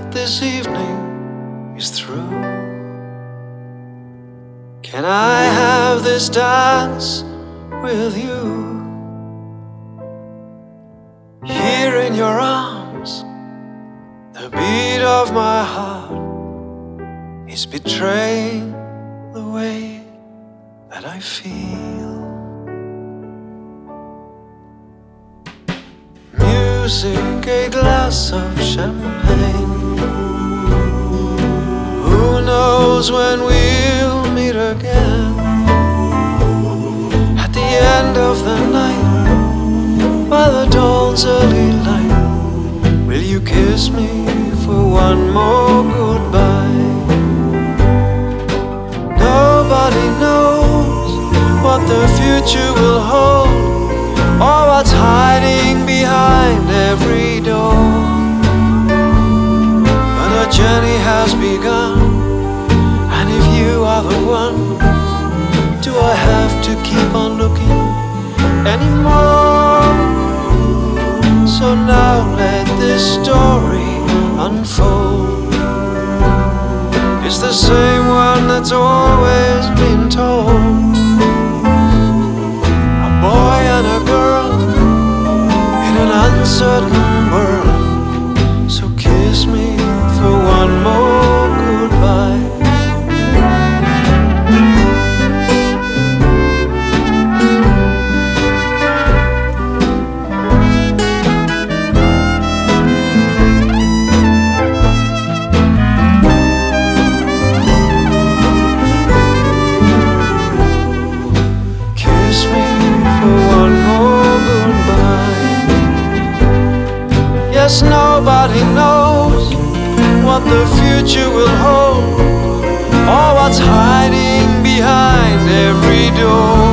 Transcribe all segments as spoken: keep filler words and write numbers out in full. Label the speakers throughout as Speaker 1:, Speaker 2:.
Speaker 1: this evening is through. Can I have this dance with you? Here in your arms, the beat of my heart is betraying the way that I feel. Music, a glass of champagne. Who knows when we'll meet again? At the end of the night, by the dawn's early light, will you kiss me for one more goodbye? Nobody knows what the future will hold, or what's hiding behind every door. But our journey has begun, and if you are the one, do I have to keep on looking anymore? So now let this story unfold. It's the same one that's always been told. A boy and a girl in an uncertain world. So kiss me for one more goodbye. Yes, nobody knows what the future will hold, or what's hiding behind every door.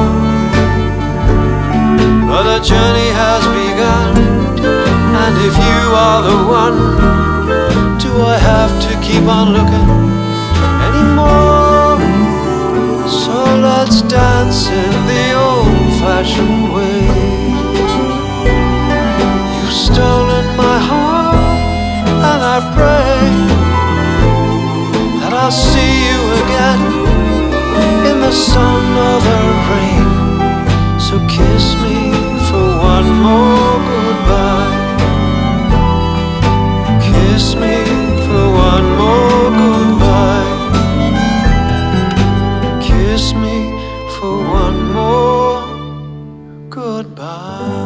Speaker 1: But the journey has begun, and if you are the one, do I have to keep on looking anymore? So let's dance in the old-fashioned way. You've stolen my heart, and I pray that I'll see you again in the sun or the rain. So kiss me for one more goodbye. Kiss me for one more goodbye. Kiss me for one more goodbye.